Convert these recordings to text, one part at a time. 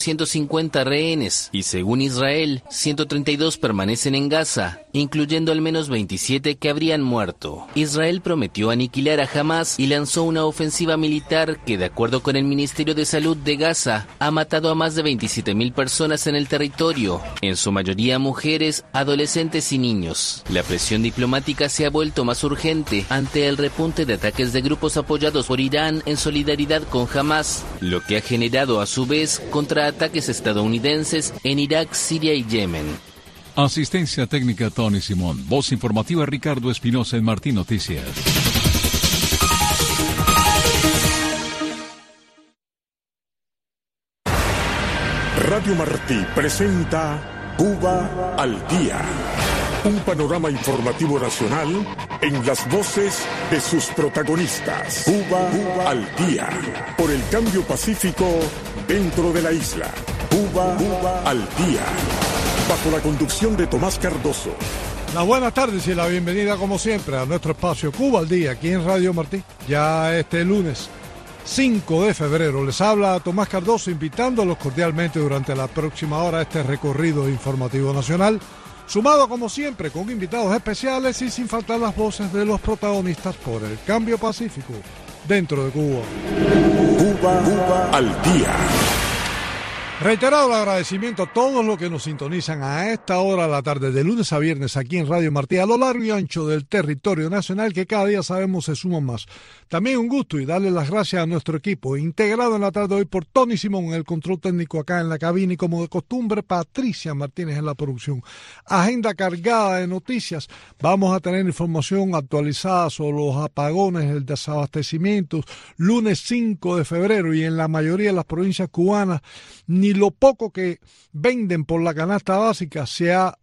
150 rehenes y, según Israel, 132 permanecen en Gaza, incluyendo al menos 27 que habrían muerto. Israel prometió aniquilar a Hamás y lanzó una ofensiva militar que, de acuerdo con el Ministerio de Salud de Gaza, ha matado a más de 27.000 personas en el territorio, en su mayoría mujeres, adolescentes y niños. La presión diplomática se ha vuelto más urgente ante el repunte de ataques de grupos apoyados por Irán en solidaridad con Hamás, lo que ha generado a su vez contraataques estadounidenses en Irak, Siria y Yemen. Asistencia técnica Tony Simón. Voz informativa Ricardo Espinosa en Martín Noticias. Radio Martí presenta Cuba al Día. Un panorama informativo nacional en las voces de sus protagonistas. Cuba al Día. Por el cambio pacífico dentro de la isla. Cuba al Día. Bajo la conducción de Tomás Cardoso. Las buenas tardes y la bienvenida como siempre a nuestro espacio Cuba al Día, aquí en Radio Martí. Ya este lunes 5 de febrero les habla Tomás Cardoso, invitándolos cordialmente durante la próxima hora a este recorrido informativo nacional, sumado como siempre con invitados especiales y sin faltar las voces de los protagonistas por el cambio pacífico dentro de Cuba. Cuba al Día. Reiterado el agradecimiento a todos los que nos sintonizan a esta hora de la tarde, de lunes a viernes, aquí en Radio Martí, a lo largo y ancho del territorio nacional, que cada día sabemos se suman más. También un gusto y darle las gracias a nuestro equipo, integrado en la tarde de hoy por Tony Simón en el control técnico acá en la cabina y, como de costumbre, Patricia Martínez en la producción. Agenda cargada de noticias. Vamos a tener información actualizada sobre los apagones, el desabastecimiento, lunes 5 de febrero, y en la mayoría de las provincias cubanas, ni lo poco que venden por la canasta básica se ha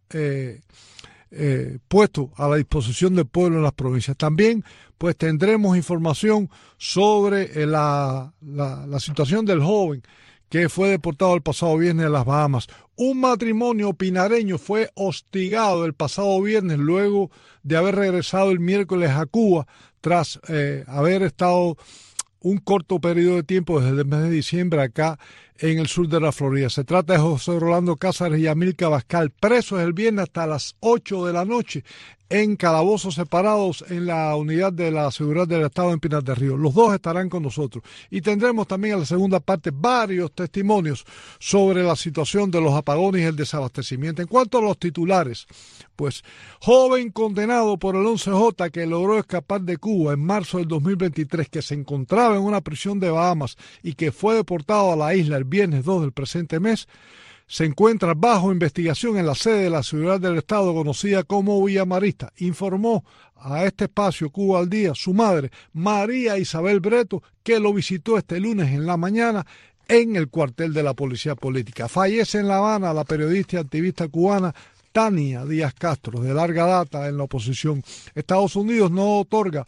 puesto a la disposición del pueblo en las provincias. También pues tendremos información sobre la situación del joven que fue deportado el pasado viernes a las Bahamas. Un matrimonio pinareño fue hostigado el pasado viernes luego de haber regresado el miércoles a Cuba tras haber estado un corto periodo de tiempo desde el mes de diciembre acá en el sur de la Florida. Se trata de José Rolando Cázares y Amílcar Bascal, presos el viernes hasta las 8 de la noche en calabozos separados en la unidad de la seguridad del Estado en Pinar del Río. Los dos estarán con nosotros y tendremos también en la segunda parte varios testimonios sobre la situación de los apagones y el desabastecimiento. En cuanto a los titulares, pues joven condenado por el 11J que logró escapar de Cuba en marzo del 2023, que se encontraba en una prisión de Bahamas y que fue deportado a la isla el viernes 2 del presente mes, se encuentra bajo investigación en la sede de la Seguridad del Estado conocida como Villa Marista. Informó a este espacio Cuba al Día su madre, María Isabel Breto, que lo visitó este lunes en la mañana en el cuartel de la Policía Política. Fallece en La Habana la periodista y activista cubana Tania Díaz Castro, de larga data en la oposición. Estados Unidos no otorga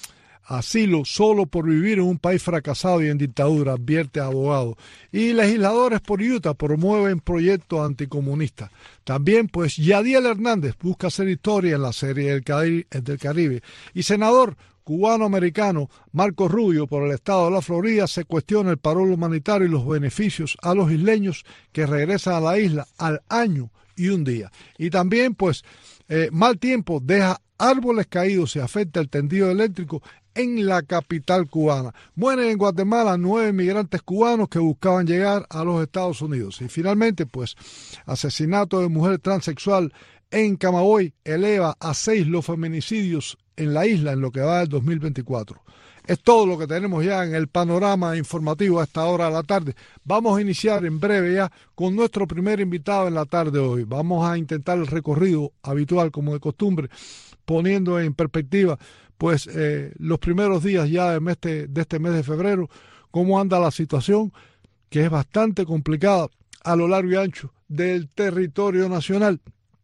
asilo solo por vivir en un país fracasado y en dictadura, advierte abogado. Y legisladores por Utah promueven proyectos anticomunistas. También, pues, Yadiel Hernández busca hacer historia en la Serie del Caribe. Y senador cubano-americano Marco Rubio por el estado de la Florida se cuestiona el paro humanitario y los beneficios a los isleños que regresan a la isla al año y un día. Y también, pues, mal tiempo deja árboles caídos y afecta el tendido eléctrico en la capital cubana. Mueren en Guatemala 9 migrantes cubanos que buscaban llegar a los Estados Unidos. Y finalmente, pues, asesinato de mujer transexual en Camagüey eleva a 6 los feminicidios en la isla en lo que va del 2024. Es todo lo que tenemos ya en el panorama informativo a esta hora de la tarde. Vamos a iniciar en breve ya con nuestro primer invitado en la tarde de hoy. Vamos a intentar el recorrido habitual, como de costumbre, poniendo en perspectiva pues los primeros días ya de este mes de febrero, cómo anda la situación, que es bastante complicada a lo largo y ancho del territorio nacional.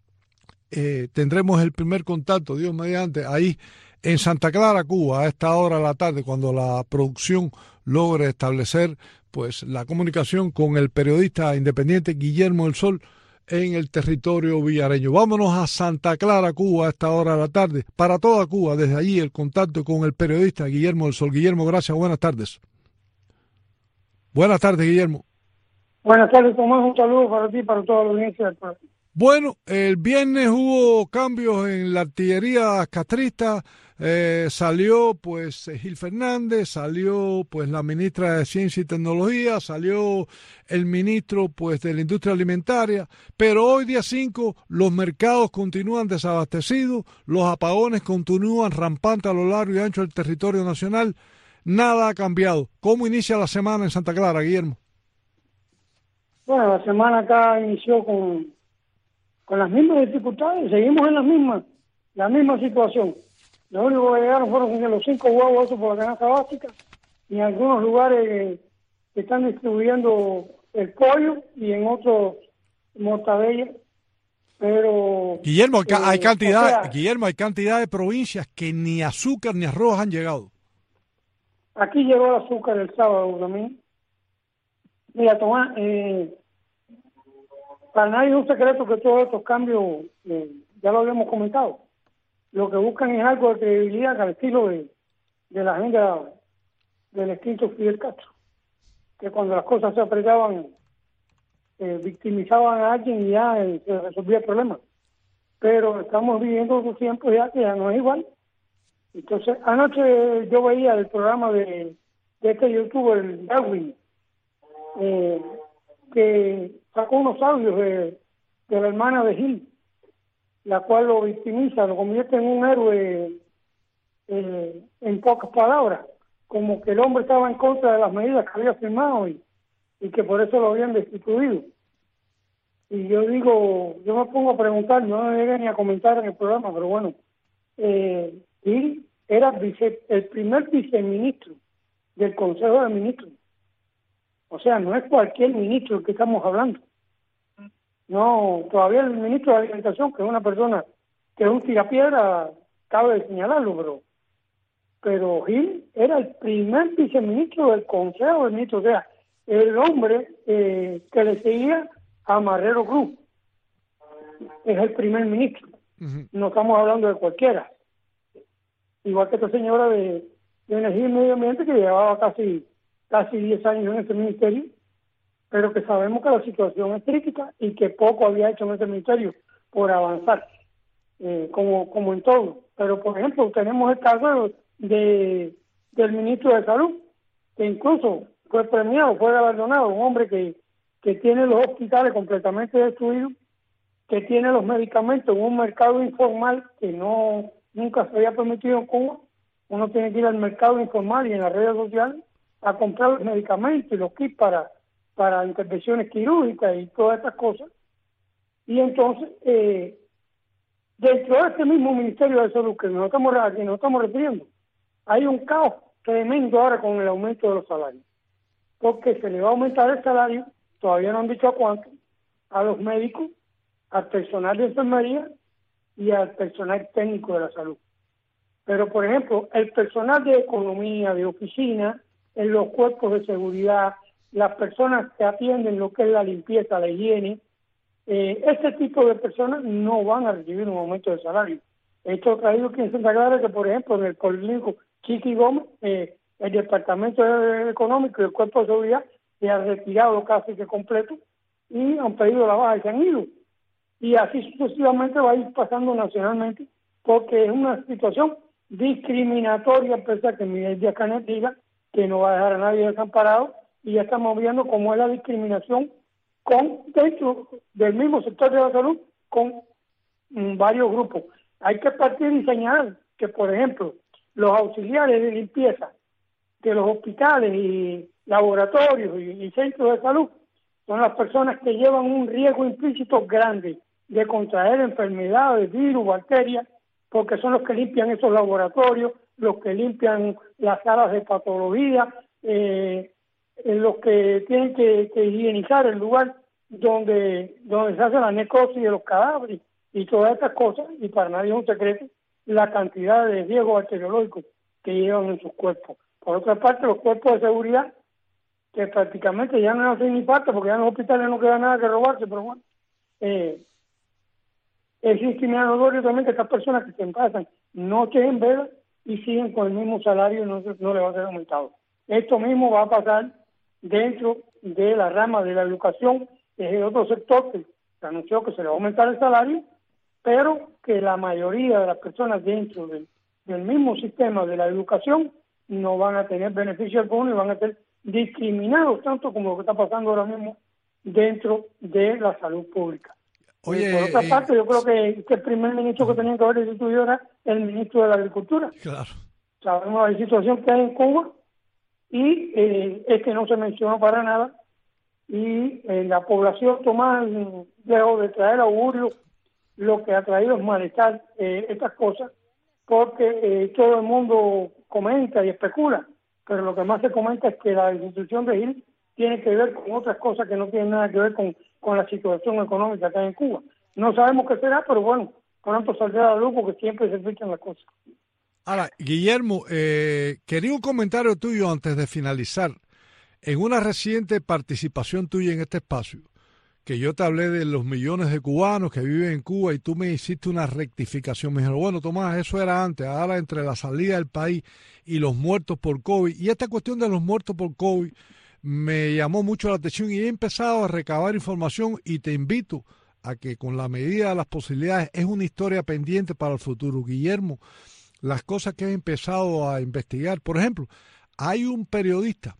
Tendremos el primer contacto, Dios mediante, ahí en Santa Clara, Cuba, a esta hora de la tarde, cuando la producción logre establecer pues la comunicación con el periodista independiente Guillermo del Sol en el territorio villareño. Vámonos a Santa Clara, Cuba, a esta hora de la tarde. Para toda Cuba, desde allí, el contacto con el periodista Guillermo del Sol. Guillermo, gracias, buenas tardes. Buenas tardes, Guillermo. Buenas tardes, Tomás. Un saludo para ti y para toda la audiencia del programa. Bueno, el viernes hubo cambios en la artillería castrista, salió pues Gil Fernández, salió pues la ministra de Ciencia y Tecnología, salió el ministro pues de la Industria Alimentaria, pero hoy día 5 los mercados continúan desabastecidos, los apagones continúan rampantes a lo largo y ancho del territorio nacional, nada ha cambiado. ¿Cómo inicia la semana en Santa Clara, Guillermo? Bueno, la semana acá inició con las mismas dificultades, seguimos en la misma situación. Lo único que llegaron fueron los 5 huevos esos por la canasta básica, y en algunos lugares que están distribuyendo el pollo y en otros mortadella. Pero Guillermo, hay cantidad de provincias que ni azúcar ni arroz han llegado. Aquí llegó el azúcar el sábado también. Mira, Tomás, para nadie es un secreto que todos estos cambios, ya lo habíamos comentado, lo que buscan es algo de credibilidad al estilo de la agenda del extinto Fidel Castro, que cuando las cosas se apretaban, victimizaban a alguien y ya se resolvía el problema. Pero estamos viviendo otros tiempos ya que ya no es igual. Entonces, anoche yo veía el programa de este youtuber, el Darwin, que sacó unos audios de la hermana de Gil, la cual lo victimiza, lo convierte en un héroe, en pocas palabras, como que el hombre estaba en contra de las medidas que había firmado y que por eso lo habían destituido. Y yo me pongo a preguntar, no llegué ni a comentar en el programa, pero bueno, Gil era el primer viceministro del Consejo de Ministros. O sea, no es cualquier ministro del que estamos hablando. No, todavía el ministro de Alimentación, que es una persona que es un tirapiedra, cabe señalarlo, pero Gil era el primer viceministro del Consejo de Ministros, o sea, el hombre que le seguía a Marrero Cruz. Es el primer ministro. Uh-huh. No estamos hablando de cualquiera. Igual que esta señora de Energía y Medio Ambiente, que llevaba casi 10 años en ese ministerio, pero que sabemos que la situación es crítica y que poco había hecho en ese ministerio por avanzar, como en todo. Pero, por ejemplo, tenemos el caso del ministro de Salud, que incluso fue premiado, fue galardonado, un hombre que tiene los hospitales completamente destruidos, que tiene los medicamentos en un mercado informal que nunca se había permitido en Cuba. Uno tiene que ir al mercado informal y en las redes sociales a comprar los medicamentos y los kits para intervenciones quirúrgicas y todas estas cosas. Y entonces, dentro de este mismo Ministerio de Salud que nos estamos refiriendo, hay un caos tremendo ahora con el aumento de los salarios, porque se le va a aumentar el salario, todavía no han dicho a cuánto, a los médicos, al personal de enfermería y al personal técnico de la salud. Pero, por ejemplo, el personal de economía, de oficina, en los cuerpos de seguridad, las personas que atienden lo que es la limpieza, la higiene, este tipo de personas no van a recibir un aumento de salario. Esto traído aquí en Santa Clara, que por ejemplo en el Policlínico Chiqui Gómez, el Departamento Económico y el Cuerpo de Seguridad se ha retirado casi que completo y han pedido la baja y se han ido. Y así sucesivamente va a ir pasando nacionalmente, porque es una situación discriminatoria, a pesar que Miguel Díaz-Canel diga que no va a dejar a nadie desamparado, y ya estamos viendo cómo es la discriminación dentro del mismo sector de la salud con varios grupos. Hay que partir y señalar que, por ejemplo, los auxiliares de limpieza de los hospitales y laboratorios y centros de salud son las personas que llevan un riesgo implícito grande de contraer enfermedades, virus, bacterias, porque son los que limpian esos laboratorios, los que limpian las salas de patología, los que tienen que higienizar el lugar donde se hace la necrosis de los cadáveres y todas estas cosas, y para nadie es un secreto la cantidad de riesgos bacteriológicos que llevan en sus cuerpos. Por otra parte, los cuerpos de seguridad, que prácticamente ya no hacen ni falta, porque ya en los hospitales no queda nada que robarse, pero bueno, es discriminatorio también que estas personas que se pasan noches en vela y siguen con el mismo salario y no le va a ser aumentado. Esto mismo va a pasar dentro de la rama de la educación, es el otro sector que se anunció que se le va a aumentar el salario, pero que la mayoría de las personas dentro del mismo sistema de la educación no van a tener beneficio alguno y van a ser discriminados tanto como lo que está pasando ahora mismo dentro de la salud pública. Oye, por otra parte, yo creo que el primer ministro que tenía que haber instituido era el ministro de la Agricultura. Claro. Sabemos la situación que hay en Cuba y es que no se mencionó para nada, y la población toma lejos de traer augurio, lo que ha traído es malestar estas cosas, porque todo el mundo comenta y especula, pero lo que más se comenta es que la institución de Gil tiene que ver con otras cosas que no tienen nada que ver con la situación económica que hay en Cuba. No sabemos qué será, pero bueno, pronto saldrá a la luz porque siempre se filtran las cosas. Ahora, Guillermo, quería un comentario tuyo antes de finalizar. En una reciente participación tuya en este espacio, que yo te hablé de los millones de cubanos que viven en Cuba y tú me hiciste una rectificación. Me dijeron, bueno, Tomás, eso era antes, ahora entre la salida del país y los muertos por COVID. Y esta cuestión de los muertos por COVID me llamó mucho la atención y he empezado a recabar información y te invito a que con la medida de las posibilidades, es una historia pendiente para el futuro. Guillermo, las cosas que he empezado a investigar, por ejemplo, hay un periodista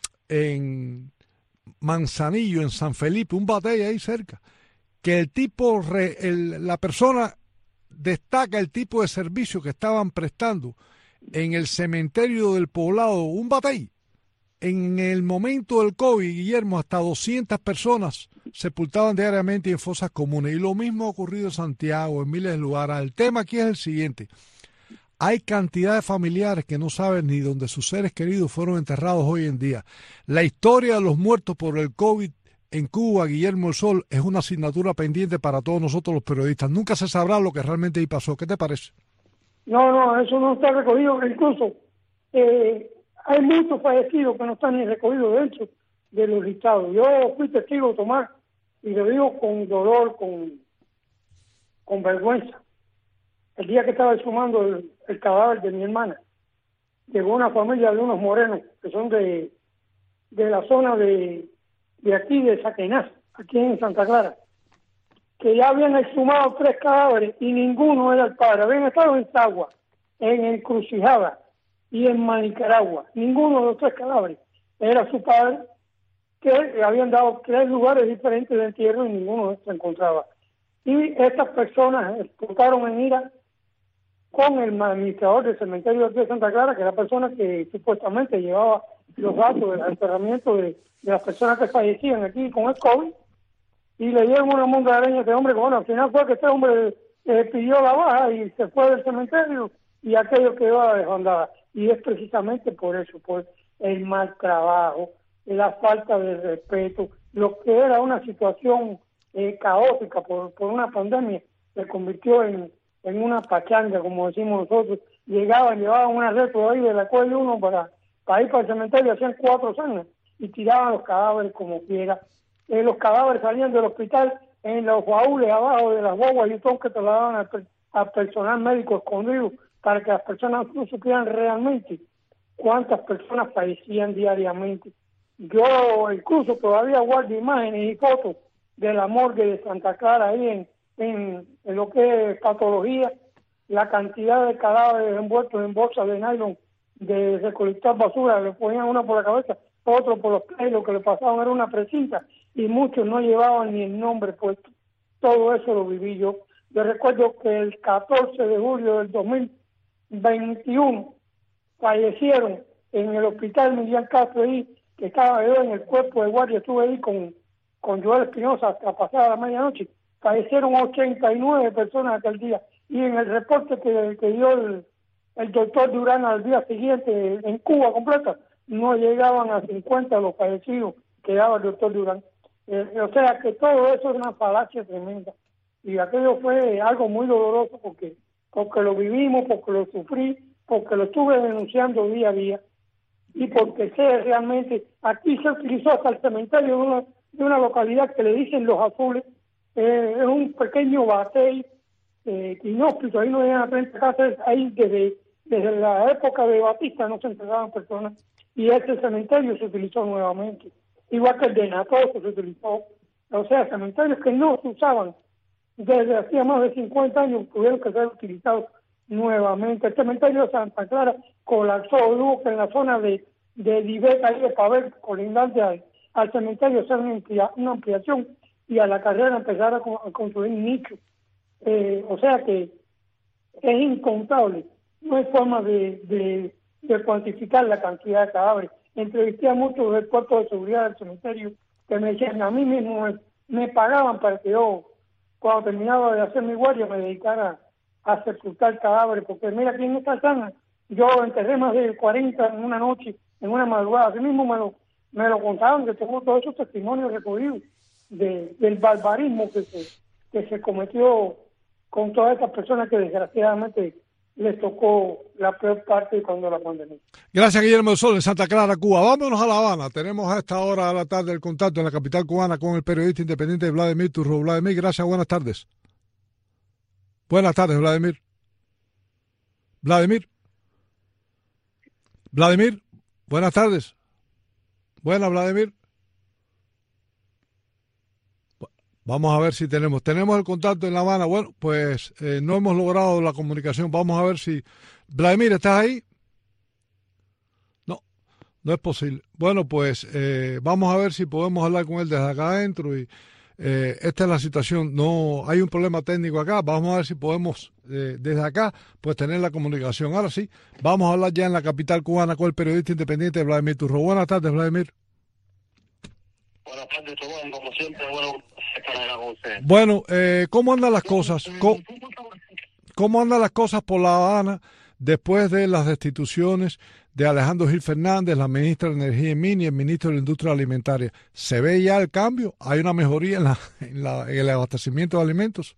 en Manzanillo, en San Felipe, un batey ahí cerca, que el tipo, la persona destaca el tipo de servicio que estaban prestando en el cementerio del poblado, un batey. En el momento del COVID, Guillermo, hasta 200 personas sepultaban diariamente en fosas comunes. Y lo mismo ha ocurrido en Santiago, en miles de lugares. El tema aquí es el siguiente. Hay cantidad de familiares que no saben ni dónde sus seres queridos fueron enterrados hoy en día. La historia de los muertos por el COVID en Cuba, Guillermo El Sol, es una asignatura pendiente para todos nosotros los periodistas. Nunca se sabrá lo que realmente ahí pasó. ¿Qué te parece? No, eso no está recogido. Incluso hay muchos fallecidos que no están ni recogidos dentro de los listados. Yo fui testigo, Tomás, y lo digo con dolor, con vergüenza. El día que estaba exhumando el cadáver de mi hermana, llegó una familia de unos morenos que son de la zona de aquí, de Saquenás, aquí en Santa Clara, que ya habían exhumado 3 cadáveres y ninguno era el padre. Habían estado en Sagua, en Encrucijada y en Manicaragua. Ninguno de los 3 cadáveres era su padre, que le habían dado 3 lugares diferentes de entierro y ninguno se encontraba. Y estas personas explotaron en ira con el administrador del cementerio de Santa Clara, que era la persona que supuestamente llevaba los datos del enterramiento de las personas que fallecían aquí con el COVID, y le dieron una mondareña a este hombre, que bueno, al final fue que este hombre pidió la baja y se fue del cementerio, y aquello quedó a la desbandada. Y es precisamente por eso, por el mal trabajo, la falta de respeto, lo que era una situación caótica por una pandemia, se convirtió en una pachanga, como decimos nosotros. Llevaban una red por ahí de la cual uno para ir para el cementerio, hacían 4 años y tiraban los cadáveres como quiera. Los cadáveres salían del hospital en los baúles abajo de las guaguas y todo, que trasladaban al personal médico escondido para que las personas no supieran realmente cuántas personas fallecían diariamente. Yo incluso todavía guardo imágenes y fotos de la morgue de Santa Clara ahí en lo que es patología, la cantidad de cadáveres envueltos en bolsas de nylon de recolectar basura, le ponían uno por la cabeza, otro por los pies, lo que le pasaban era una precinta y muchos no llevaban ni el nombre puesto. Todo eso lo viví yo. Yo recuerdo que el 14 de julio del 2021 fallecieron en el hospital Miguel Castro ahí, que estaba yo en el cuerpo de guardia, estuve ahí con Joel Espinosa hasta pasada la medianoche. Fallecieron 89 personas aquel día, y en el reporte que dio el doctor Durán al día siguiente en Cuba completa, no llegaban a 50 los fallecidos que daba el doctor Durán. O sea que todo eso es una falacia tremenda, y aquello fue algo muy doloroso porque lo vivimos, porque lo sufrí, porque lo estuve denunciando día a día, y porque sé realmente, aquí se utilizó hasta el cementerio de una localidad que le dicen Los Azules. Es un pequeño batey inhóspito, ahí no llegan a 30 casas, ahí desde la época de Batista no se enterraban personas, y ese cementerio se utilizó nuevamente, igual que el de Natoso se utilizó. O sea, cementerios que no se usaban desde hacía más de 50 años tuvieron que ser utilizados nuevamente. El cementerio de Santa Clara colapsó, hubo que en la zona de Diveta y de Pavel, colindante al cementerio, hacer una ampliación, y a la carrera empezar a construir nichos. O sea que es incontable, no hay forma de cuantificar la cantidad de cadáveres. Entrevisté a muchos del cuerpo de seguridad del cementerio que me decían, a mí mismo me pagaban para que yo, cuando terminaba de hacer mi guardia, me dedicara a sepultar cadáveres, porque mira, aquí en esta zona yo enterré más de 40 en una noche, en una madrugada. Así mismo me lo contaban, que tengo todos esos testimonios recogidos del barbarismo que se cometió con todas estas personas que desgraciadamente les tocó la peor parte cuando la pandemia. Gracias, Guillermo del Sol, en Santa Clara, Cuba. Vámonos a La Habana. Tenemos a esta hora de la tarde el contacto en la capital cubana con el periodista independiente Vladimir Turro. Vladimir, gracias, buenas tardes. Buenas tardes, Vladimir. Vladimir, buenas tardes. Buenas, Vladimir. Vamos a ver si tenemos el contacto en La Habana. Bueno, pues no hemos logrado la comunicación. Vamos a ver si... Vladimir, ¿estás ahí? No es posible. Bueno, pues vamos a ver si podemos hablar con él desde acá adentro. Y esta es la situación. No hay un problema técnico acá. Vamos a ver si podemos desde acá pues tener la comunicación. Ahora sí, vamos a hablar ya en la capital cubana con el periodista independiente Vladimir Turro. Buenas tardes, Vladimir. Buenas tardes, Tomás, como siempre, bueno, estar con ustedes. Bueno, ¿cómo andan las cosas? ¿Cómo andan las cosas por La Habana después de las destituciones de Alejandro Gil Fernández, la ministra de Energía y Minas y el ministro de la Industria Alimentaria? ¿Se ve ya el cambio? ¿Hay una mejoría en el abastecimiento de alimentos?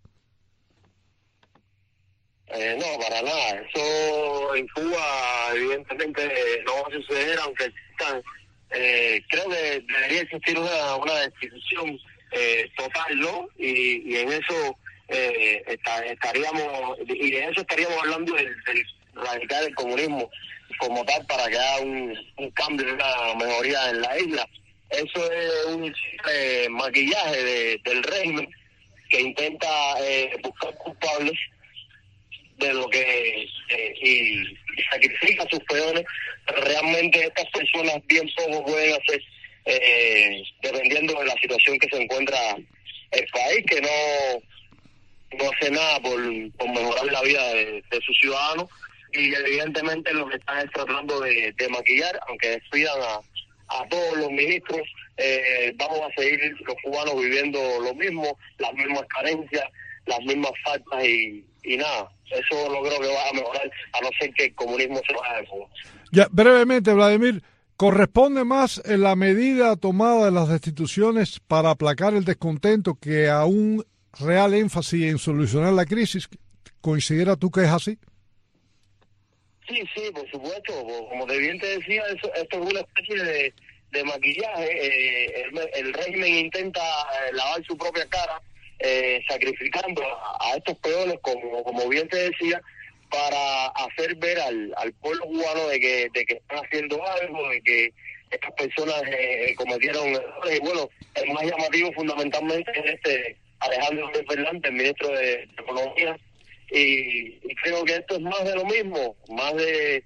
No, para nada. Eso en Cuba evidentemente no va a suceder, aunque existan... creo que debería existir una destitución total, ¿no? Y en eso estaríamos hablando del radical del comunismo como tal, para que haya un cambio, una mejoría en la isla. Eso es un maquillaje del régimen que intenta buscar culpables de lo que y sacrifica a sus peones, pero realmente estas personas bien poco pueden hacer dependiendo de la situación que se encuentra el país, que no hace nada por mejorar la vida de sus ciudadanos, y evidentemente lo que están es tratando de maquillar, aunque despidan a todos los ministros, vamos a seguir los cubanos viviendo lo mismo, las mismas carencias, las mismas faltas y nada. Eso no creo que vaya a mejorar, a no ser que el comunismo se vaya de Cuba. Ya, brevemente, Vladimir, ¿corresponde más en la medida tomada de las destituciones para aplacar el descontento que a un real énfasis en solucionar la crisis? ¿Considera tú que es así? Sí, por supuesto. Como bien te decía, esto es una especie de maquillaje. El régimen intenta lavar su propia cara, sacrificando a estos peones, como bien te decía, para hacer ver al pueblo cubano de que están haciendo algo, de que estas personas cometieron errores. Y bueno, el más llamativo fundamentalmente es Alejandro Fernández, el ministro de Economía, y creo que esto es más de lo mismo, más de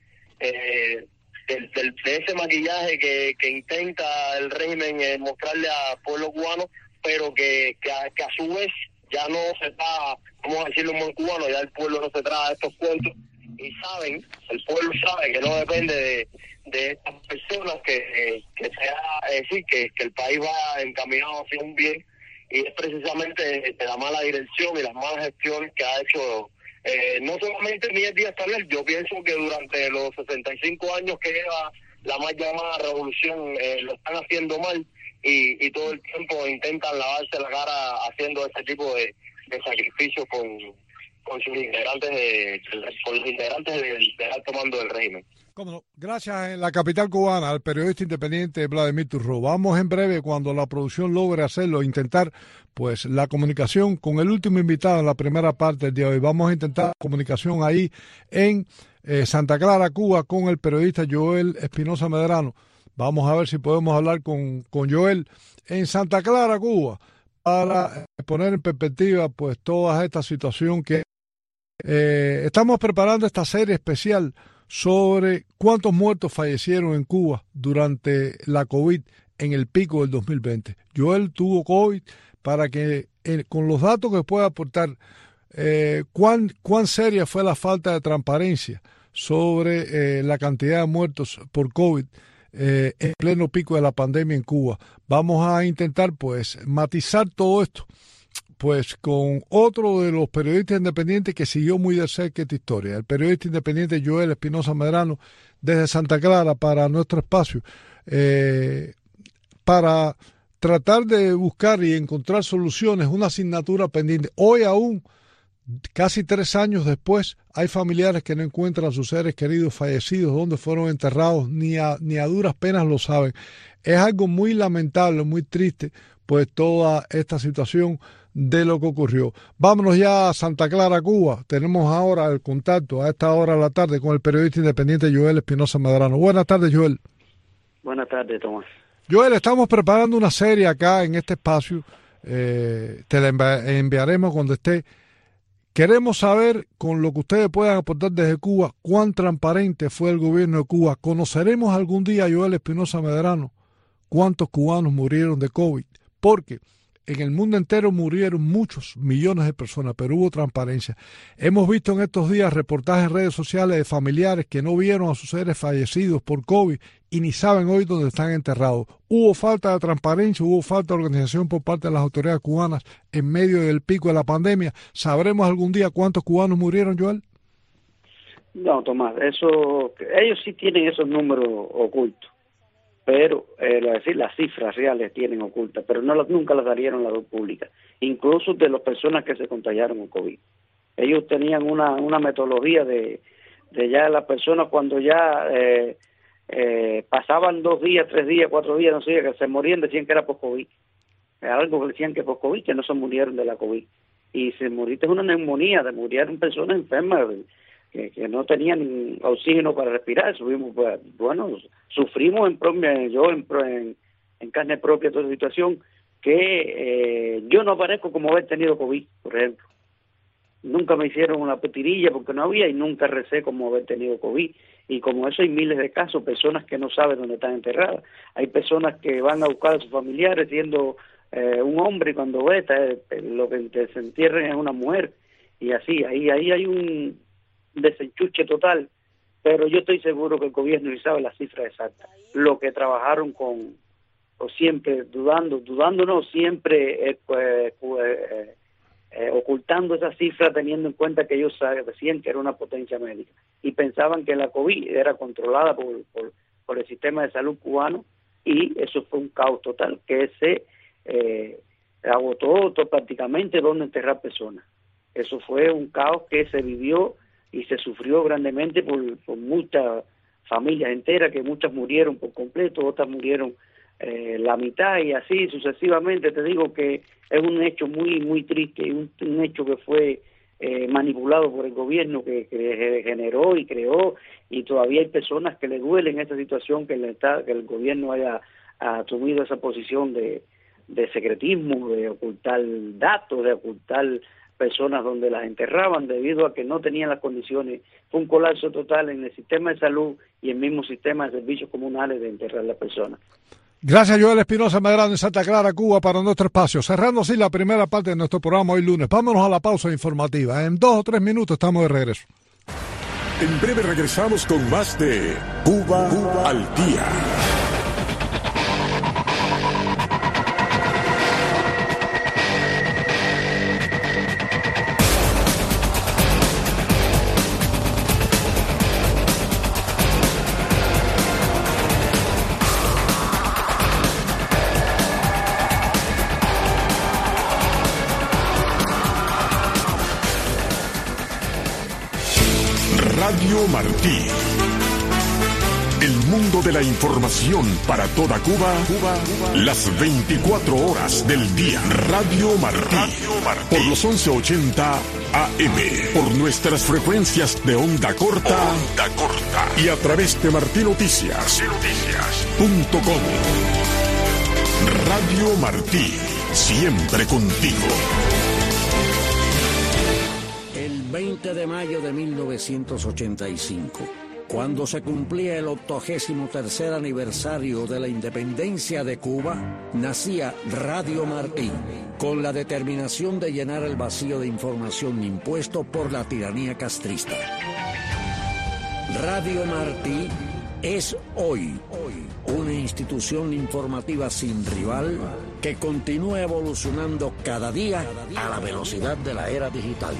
ese maquillaje que intenta el régimen mostrarle al pueblo cubano, pero que a su vez ya no se está, vamos a decirlo en buen cubano, ya el pueblo no se traga estos cuentos, y el pueblo sabe que no depende de estas personas, que el país va encaminado hacia un bien, y es precisamente de la mala dirección y las malas gestiones que ha hecho no solamente Miguel Díaz-Canel. Yo pienso que durante los 65 años que lleva la mal llamada revolución lo están haciendo mal, y todo el tiempo intentan lavarse la cara haciendo este tipo de sacrificios con sus integrantes con los integrantes del alto mando del régimen. Cómo no. Gracias en la capital cubana al periodista independiente Vladimir Turro. Vamos en breve, cuando la producción logre hacerlo, intentar pues la comunicación con el último invitado en la primera parte del día de hoy. Vamos a intentar comunicación ahí en Santa Clara, Cuba, con el periodista Joel Espinosa Medrano. Vamos a ver si podemos hablar con Joel en Santa Clara, Cuba, para poner en perspectiva pues toda esta situación que estamos preparando esta serie especial sobre cuántos muertos fallecieron en Cuba durante la COVID en el pico del 2020. Joel tuvo COVID para que con los datos que pueda aportar cuán seria fue la falta de transparencia sobre la cantidad de muertos por COVID en pleno pico de la pandemia en Cuba. Vamos a intentar pues matizar todo esto pues con otro de los periodistas independientes que siguió muy de cerca esta historia, el periodista independiente Joel Espinosa Medrano, desde Santa Clara para nuestro espacio, para tratar de buscar y encontrar soluciones, una asignatura pendiente. Hoy aún, casi 3 años después, hay familiares que no encuentran a sus seres queridos fallecidos, dónde fueron enterrados, ni a duras penas lo saben. Es algo muy lamentable, muy triste, pues toda esta situación de lo que ocurrió. Vámonos ya a Santa Clara, Cuba. Tenemos ahora el contacto a esta hora de la tarde con el periodista independiente Joel Espinosa Medrano. Buenas tardes, Joel. Buenas tardes, Tomás. Joel, estamos preparando una serie acá en este espacio. Te la enviaremos cuando esté. Queremos saber, con lo que ustedes puedan aportar desde Cuba, cuán transparente fue el gobierno de Cuba. ¿Conoceremos algún día, Joel Espinosa Medrano, cuántos cubanos murieron de COVID? Porque en el mundo entero murieron muchos millones de personas, pero hubo transparencia. Hemos visto en estos días reportajes en redes sociales de familiares que no vieron a sus seres fallecidos por COVID y ni saben hoy dónde están enterrados. Hubo falta de transparencia, hubo falta de organización por parte de las autoridades cubanas en medio del pico de la pandemia. ¿Sabremos algún día cuántos cubanos murieron, Joel? No, Tomás, ellos sí tienen esos números ocultos. Pero las cifras reales tienen ocultas, pero nunca las darían las dos públicas, incluso de las personas que se contagiaron con COVID. Ellos tenían una metodología de ya las personas cuando ya pasaban 2 días, 3 días, 4 días, no sé, que se morían, decían que era por COVID. Algo que decían que por COVID, que no se murieron de la COVID. Y se murieron de una neumonía, murieron personas enfermas que no tenían oxígeno para respirar. Sufrimos en carne propia toda la situación, que yo no aparezco como haber tenido COVID, por ejemplo. Nunca me hicieron una petirilla porque no había, y nunca recé como haber tenido COVID. Y como eso hay miles de casos, personas que no saben dónde están enterradas. Hay personas que van a buscar a sus familiares siendo un hombre, y cuando ve lo que se entierran es una mujer. Y así, ahí hay un desenchuche total, pero yo estoy seguro que el gobierno ni sabe la cifra exacta. Lo que trabajaron siempre siempre ocultando esa cifra, teniendo en cuenta que ellos decían que era una potencia médica y pensaban que la COVID era controlada por el sistema de salud cubano, y eso fue un caos total, que se agotó prácticamente donde enterrar personas. Eso fue un caos que se vivió y se sufrió grandemente por muchas familias enteras, que muchas murieron por completo, otras murieron la mitad, y así sucesivamente. Te digo que es un hecho muy muy triste, un hecho que fue manipulado por el gobierno, que generó y creó, y todavía hay personas que le duelen esa situación, que el gobierno haya asumido esa posición de secretismo, de ocultar datos, de ocultar personas donde las enterraban, debido a que no tenían las condiciones. Fue un colapso total en el sistema de salud y el mismo sistema de servicios comunales de enterrar a las personas. Gracias, Joel Espinosa Medrano, en Santa Clara, Cuba, para nuestro espacio. Cerrando así la primera parte de nuestro programa hoy lunes. Vámonos a la pausa informativa. En 2 o 3 minutos estamos de regreso. En breve regresamos con más de Cuba al Día. Radio Martí. El mundo de la información para toda Cuba, las 24 horas del día. Radio Martí. Por los 1180 AM. Por nuestras frecuencias de onda corta. Y a través de martinoticias.com. Radio Martí. Siempre contigo. El 20 de mayo de 1985. Cuando se cumplía el 83º aniversario de la independencia de Cuba, nacía Radio Martí, con la determinación de llenar el vacío de información impuesto por la tiranía castrista. Radio Martí es hoy una institución informativa sin rival que continúa evolucionando cada día a la velocidad de la era digital.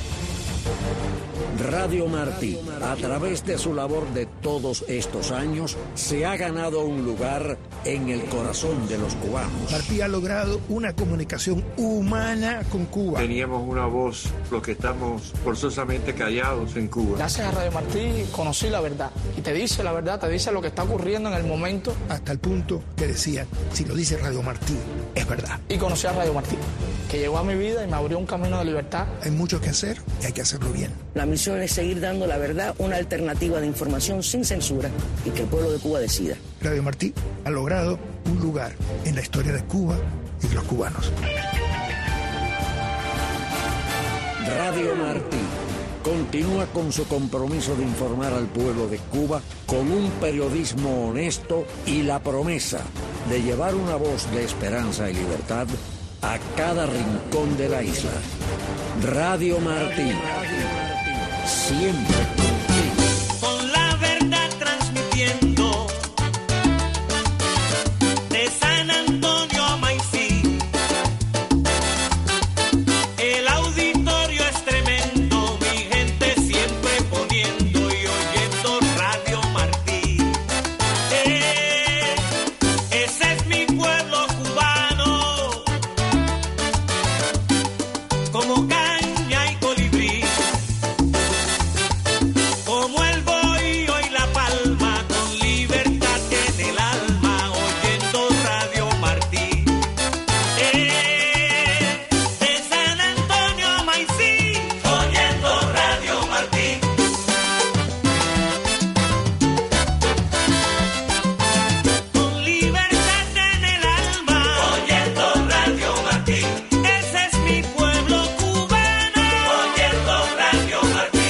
Radio Martí, a través de su labor de todos estos años, se ha ganado un lugar en el corazón de los cubanos. Martí ha logrado una comunicación humana con Cuba. Teníamos una voz, los que estamos forzosamente callados en Cuba. Gracias a Radio Martí conocí la verdad. Y te dice la verdad, te dice lo que está ocurriendo en el momento. Hasta el punto que decían, si lo dice Radio Martí, es verdad. Y conocí a Radio Martí, que llegó a mi vida y me abrió un camino de libertad. Hay mucho que hacer y hay que hacerlo bien. La misión es seguir dando la verdad, una alternativa de información sin censura y que el pueblo de Cuba decida. Radio Martí ha logrado un lugar en la historia de Cuba y de los cubanos. Radio Martí continúa con su compromiso de informar al pueblo de Cuba con un periodismo honesto y la promesa de llevar una voz de esperanza y libertad a cada rincón de la isla. Radio Martí. Siempre contigo. Con la verdad transmitiendo de San Antonio a Maicí. El auditorio es tremendo, mi gente siempre poniendo y oyendo Radio Martí. Ese es mi pueblo cubano, como caña y colibrí. Como el bohío y la palma, con libertad en el alma, oyendo Radio Martí. De San Antonio a Maicí, oyendo Radio Martí. Con libertad en el alma, oyendo Radio Martí. Ese es mi pueblo cubano, oyendo Radio Martí.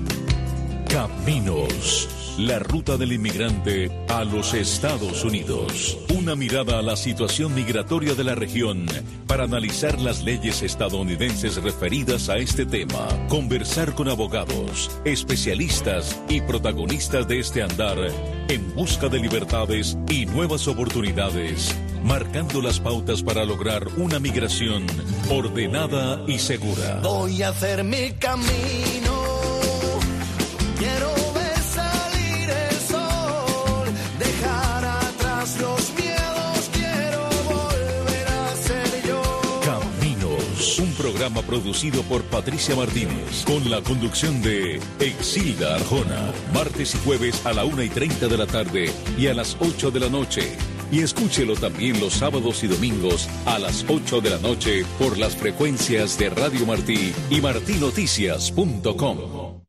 Caminos, la ruta del inmigrante a los Estados Unidos. Una mirada a la situación migratoria de la región para analizar las leyes estadounidenses referidas a este tema. Conversar con abogados, especialistas y protagonistas de este andar en busca de libertades y nuevas oportunidades, marcando las pautas para lograr una migración ordenada y segura. Voy a hacer mi camino. Quiero ver salir el sol, dejar atrás los miedos, quiero volver a ser yo. Caminos, un programa producido por Patricia Martínez, con la conducción de Exilda Arjona, martes y jueves a la 1:30 de la tarde y a las 8 de la noche. Y escúchelo también los sábados y domingos a las 8 de la noche por las frecuencias de Radio Martí y martinoticias.com.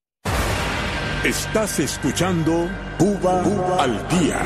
Estás escuchando Cuba al Día.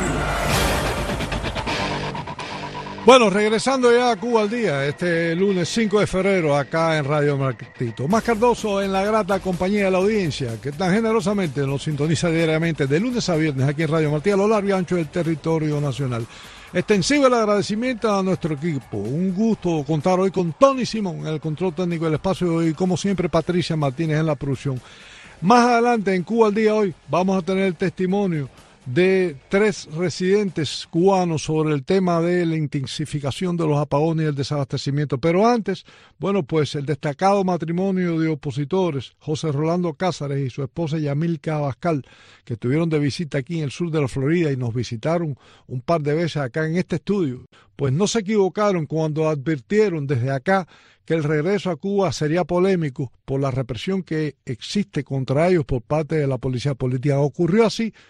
Bueno, regresando ya a Cuba al Día, este lunes 5 de febrero acá en Radio Martí. Tomás Cardoso en la grata compañía de la audiencia, que tan generosamente nos sintoniza diariamente de lunes a viernes aquí en Radio Martí a lo largo y ancho del territorio nacional. Extensivo el agradecimiento a nuestro equipo. Un gusto contar hoy con Tony Simón en el control técnico del espacio y como siempre Patricia Martínez en la producción. Más adelante en Cuba al Día hoy vamos a tener el testimonio de 3 residentes cubanos sobre el tema de la intensificación de los apagones y el desabastecimiento. Pero antes, bueno, pues el destacado matrimonio de opositores, José Rolando Cázares y su esposa Yamilca Abascal, que estuvieron de visita aquí en el sur de la Florida y nos visitaron un par de veces acá en este estudio, pues no se equivocaron cuando advirtieron desde acá que el regreso a Cuba sería polémico por la represión que existe contra ellos por parte de la policía política. Ocurrió así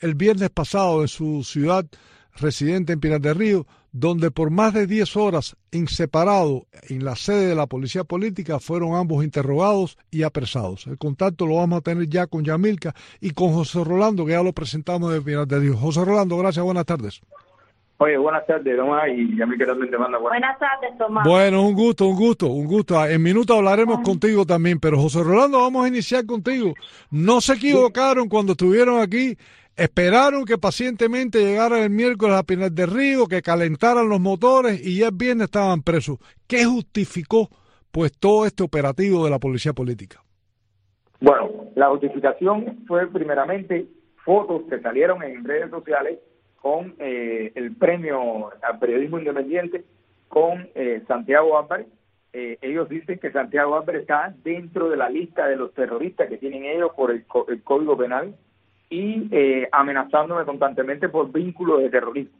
el viernes pasado en su ciudad residente en Pinar del Río, donde por más de 10 horas en separado en la sede de la policía política fueron ambos interrogados y apresados. El contacto lo vamos a tener ya con Yamilca y con José Rolando, que ya lo presentamos de Pinar del Río. José Rolando, gracias, buenas tardes. Oye, buenas tardes, Tomás, y Yamilca también te manda buenas tardes, Tomás. Bueno, un gusto. En minutos hablaremos contigo también, pero José Rolando, vamos a iniciar contigo. No se equivocaron cuando estuvieron aquí. Esperaron que pacientemente llegaran el miércoles a Pinar del Río, que calentaran los motores y ya el viernes estaban presos. ¿Qué justificó pues todo este operativo de la policía política? Bueno, la justificación fue primeramente fotos que salieron en redes sociales con el premio al periodismo independiente con Santiago Álvarez. Ellos dicen que Santiago Álvarez está dentro de la lista de los terroristas que tienen ellos por el Código Penal y amenazándome constantemente por vínculos de terrorismo.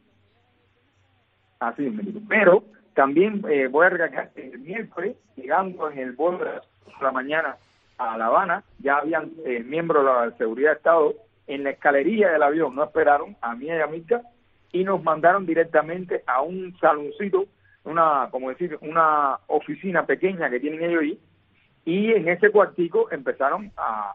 Así mismo. Pero también voy a recalcar que el miércoles, llegando en el vuelo de la mañana a La Habana, ya habían miembros de la seguridad de Estado en la escalerilla del avión, no esperaron a mí y a Yamilca y nos mandaron directamente a un saloncito, una oficina pequeña que tienen ellos ahí, y en ese cuartico empezaron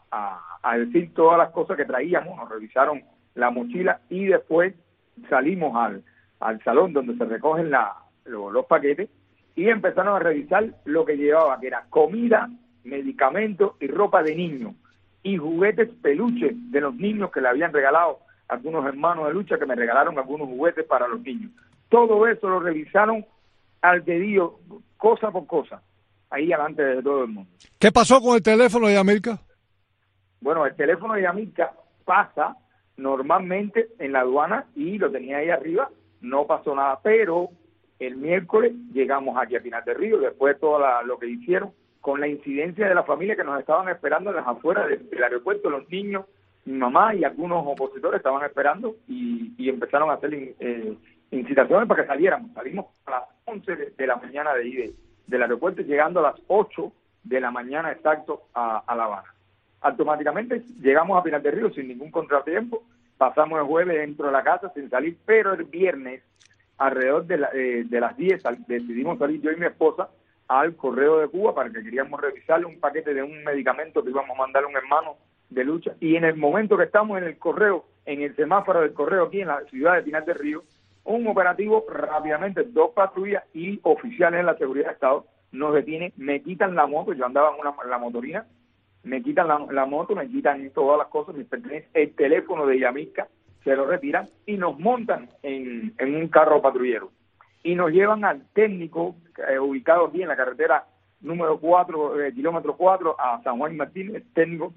a decir todas las cosas que traíamos, nos revisaron la mochila y después salimos al salón donde se recogen los paquetes y empezaron a revisar lo que llevaba, que era comida, medicamentos y ropa de niños y juguetes peluches de los niños que le habían regalado algunos hermanos de lucha que me regalaron algunos juguetes para los niños. Todo eso lo revisaron al dedillo, cosa por cosa, ahí delante de todo el mundo. ¿Qué pasó con el teléfono de Yamilca? Bueno, el teléfono de Yamilca pasa normalmente en la aduana y lo tenía ahí arriba, no pasó nada, pero el miércoles llegamos aquí a Pinar del Río, después de todo lo que hicieron, con la incidencia de la familia que nos estaban esperando en las afueras del aeropuerto, los niños, mi mamá y algunos opositores estaban esperando y empezaron a hacer incitaciones para que saliéramos. Salimos a las 11 de la mañana de ahí del aeropuerto, llegando a las 8 de la mañana exacto a La Habana. Automáticamente llegamos a Pinar del Río sin ningún contratiempo, pasamos el jueves dentro de la casa sin salir, pero el viernes alrededor de las 10 decidimos salir yo y mi esposa al correo de Cuba para que queríamos revisarle un paquete de un medicamento que íbamos a mandar a un hermano de lucha, y en el momento que estamos en el correo, en el semáforo del correo aquí en la ciudad de Pinar del Río, un operativo rápidamente, 2 patrullas y oficiales de la seguridad de Estado nos detienen, me quitan la moto, yo andaba en la motorina, me quitan la moto, me quitan todas las cosas, mis pertenencias, el teléfono de Yamilca, se lo retiran y nos montan en un carro patrullero y nos llevan al técnico ubicado aquí en la carretera número 4, kilómetro 4 a San Juan y Martín, el técnico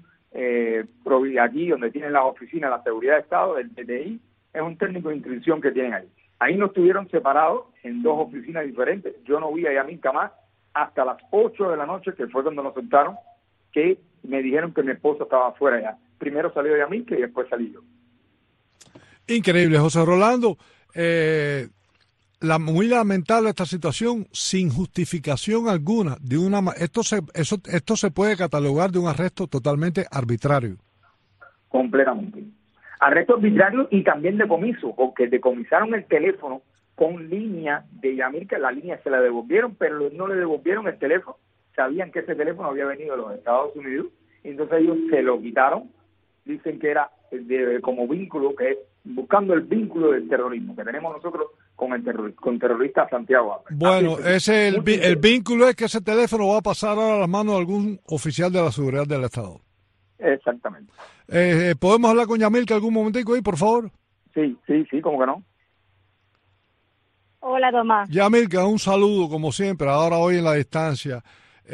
aquí donde tienen las oficinas de la seguridad de Estado, del TTI, es un técnico de inscripción que tienen ahí. Ahí nos tuvieron separados en 2 oficinas diferentes, yo no vi a Yamilca más hasta las 8 de la noche, que fue cuando nos sentaron, que me dijeron que mi esposa estaba afuera ya. Primero salió Yamilca y después salí yo. Increíble, José Rolando. Muy lamentable esta situación sin justificación alguna. Esto se puede catalogar de un arresto totalmente arbitrario. Completamente. Arresto arbitrario y también decomiso, porque decomisaron el teléfono con línea de Yamilca, la línea se la devolvieron, pero no le devolvieron el teléfono. Sabían que ese teléfono había venido de los Estados Unidos, entonces ellos se lo quitaron. Dicen que era como vínculo, que es buscando el vínculo del terrorismo que tenemos nosotros con terrorista Santiago Álvarez. Bueno, el vínculo es que ese teléfono va a pasar ahora a las manos de algún oficial de la seguridad del Estado. Exactamente. ¿Podemos hablar con Yamilca algún momentico ahí, por favor? Sí, cómo que no. Hola, Tomás. Yamilca, un saludo como siempre, ahora hoy en la distancia.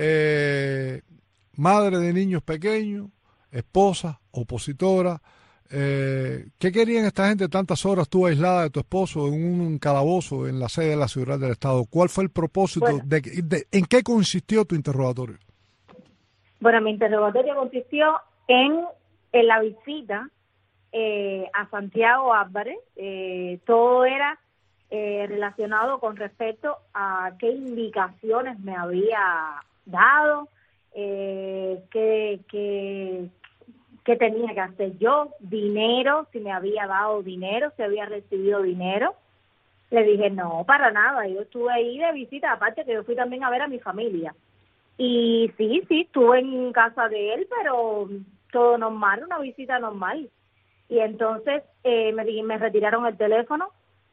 Madre de niños pequeños, esposa, opositora. ¿Qué querían esta gente tantas horas tú aislada de tu esposo en un calabozo en la sede de la seguridad del Estado? ¿Cuál fue el propósito? Bueno, ¿En qué consistió tu interrogatorio? Bueno, mi interrogatorio consistió en la visita a Santiago Álvarez. Todo era relacionado con respecto a qué indicaciones me había dado, qué qué tenía que hacer yo, dinero, si me había dado dinero, si había recibido dinero. Le dije, no, para nada, yo estuve ahí de visita, aparte que yo fui también a ver a mi familia. Y sí, estuve en casa de él, pero todo normal, una visita normal. Y entonces me retiraron el teléfono,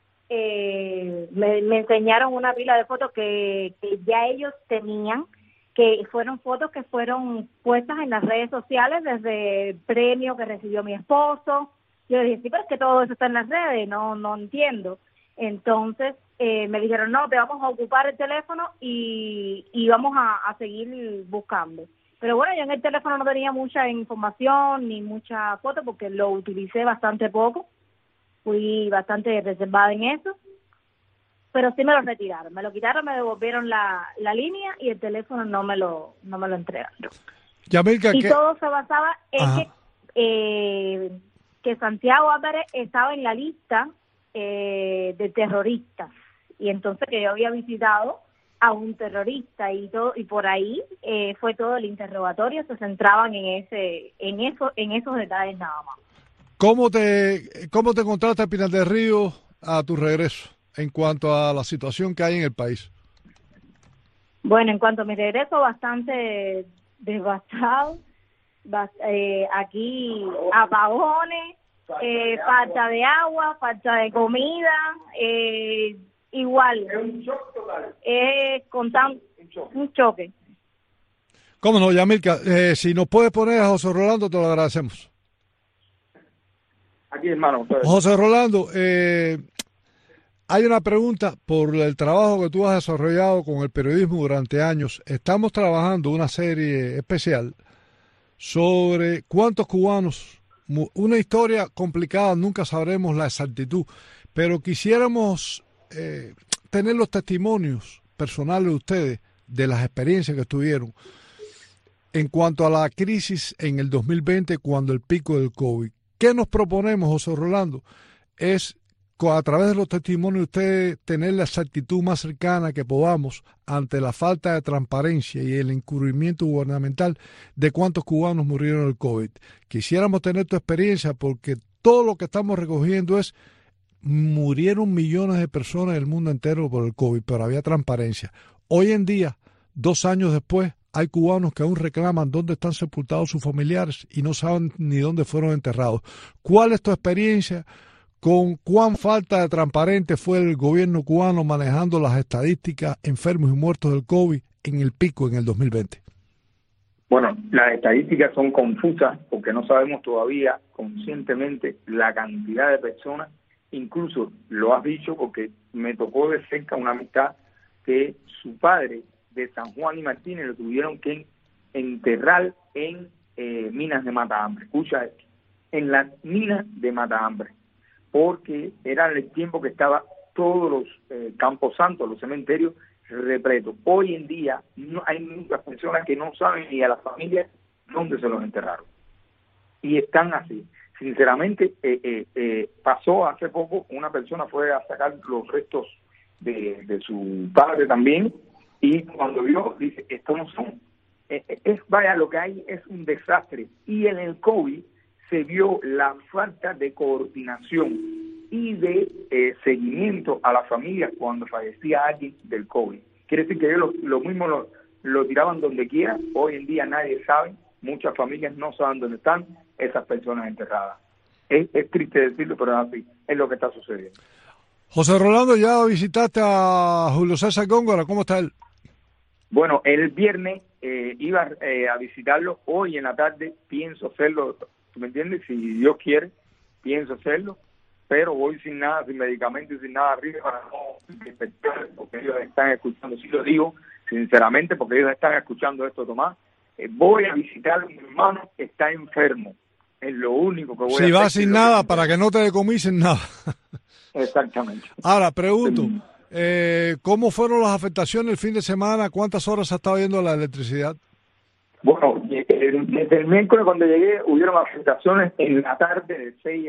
me enseñaron una pila de fotos que ya ellos tenían, que fueron fotos que fueron puestas en las redes sociales desde el premio que recibió mi esposo. Yo dije, sí, pero es que todo eso está en las redes, no entiendo. Entonces me dijeron, no, te vamos a ocupar el teléfono y vamos a seguir buscando. Pero bueno, yo en el teléfono no tenía mucha información ni mucha foto porque lo utilicé bastante poco. Fui bastante reservada en eso. Pero sí me lo retiraron. Me lo quitaron, me devolvieron la línea y el teléfono no me lo entregaron. Yamilka, y todo se basaba en que Santiago Álvarez estaba en la lista de terroristas. Y entonces que yo había visitado a un terrorista y todo, y por ahí fue todo el interrogatorio, se centraban en esos detalles nada más. ¿Cómo te encontraste a Pinar del Río a tu regreso en cuanto a la situación que hay en el país? Bueno, en cuanto a mi regreso, bastante devastado. Aquí apagones, falta de agua, falta de comida, igual. Es un choque total. Un choque. ¿Cómo no, Yamilka? Si nos puedes poner a José Rolando, te lo agradecemos. Aquí, hermano. José Rolando, hay una pregunta por el trabajo que tú has desarrollado con el periodismo durante años. Estamos trabajando una serie especial sobre cuántos cubanos, una historia complicada, nunca sabremos la exactitud, pero quisiéramos tener los testimonios personales de ustedes de las experiencias que tuvieron en cuanto a la crisis en el 2020 cuando el pico del COVID. ¿Qué nos proponemos, José Rolando? Es a través de los testimonios de ustedes tener la exactitud más cercana que podamos ante la falta de transparencia y el encubrimiento gubernamental de cuántos cubanos murieron del COVID. Quisiéramos tener tu experiencia porque todo lo que estamos recogiendo es murieron millones de personas del mundo entero por el COVID, pero había transparencia. Hoy en día, 2 años después, hay cubanos que aún reclaman dónde están sepultados sus familiares y no saben ni dónde fueron enterrados. ¿Cuál es tu experiencia con cuán falta de transparente fue el gobierno cubano manejando las estadísticas enfermos y muertos del COVID en el pico en el 2020? Bueno, las estadísticas son confusas porque no sabemos todavía conscientemente la cantidad de personas. Incluso lo has dicho porque me tocó de cerca una amistad que su padre de San Juan y Martínez lo tuvieron que enterrar en minas de Matahambre. Escucha esto, en las minas de Matahambre, porque era el tiempo que estaba todos los campos santos, los cementerios repletos. Hoy en día no hay muchas personas que no saben ni a las familias dónde se los enterraron. Y están así. Sinceramente, pasó hace poco, una persona fue a sacar los restos de su padre también, y cuando vio, dice, esto no son, vaya, lo que hay es un desastre. Y en el COVID se vio la falta de coordinación y de seguimiento a las familias cuando fallecía alguien del COVID. Quiere decir que ellos lo mismo lo tiraban donde quiera. Hoy en día nadie sabe, muchas familias no saben dónde están esas personas enterradas. Es triste decirlo, pero es así, es lo que está sucediendo. José Rolando, ya visitaste a Julio César Góngora, ¿cómo está él? Bueno, el viernes iba a visitarlo, hoy en la tarde pienso hacerlo, ¿tú me entiendes? Si Dios quiere, pienso hacerlo, pero voy sin nada, sin medicamentos y sin nada arriba para no despertar, porque ellos están escuchando, sí lo digo sinceramente, porque ellos están escuchando esto, Tomás. Voy a visitar a mi hermano que está enfermo, es lo único que voy a hacer. Si vas sin nada, para que no te decomisen nada. Exactamente. Ahora, pregunto, ¿cómo fueron las afectaciones el fin de semana? ¿Cuántas horas ha estado viendo la electricidad? Bueno, desde el miércoles cuando llegué hubieron afectaciones en la tarde de 6